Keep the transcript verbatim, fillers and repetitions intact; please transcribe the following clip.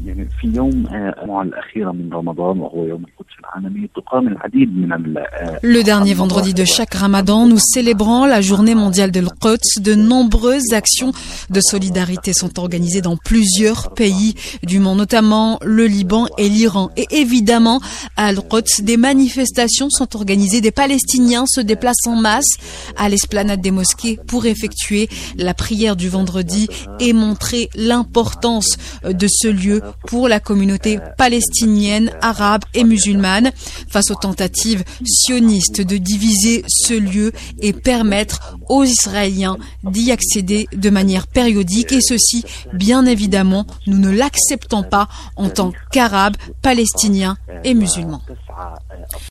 يعني في يوم الجمعة الأخيرة من رمضان وهو يوم القدس العالمي تقام العديد من Le dernier vendredi de chaque Ramadan, nous célébrons la journée mondiale de l'Quds. De nombreuses actions de solidarité sont organisées dans plusieurs pays du monde, notamment le Liban et l'Iran. Et évidemment, à l'Quds, des manifestations sont organisées. Des Palestiniens se déplacent en masse à l'esplanade des mosquées pour effectuer la prière du vendredi et montrer l'importance de ce lieu pour la communauté palestinienne, arabe et musulmane face aux tentatives sionistes de diviser ce lieu et permettre aux Israéliens d'y accéder de manière périodique. Et ceci, bien évidemment, nous ne l'acceptons pas en tant qu'Arabes, Palestiniens et musulmans.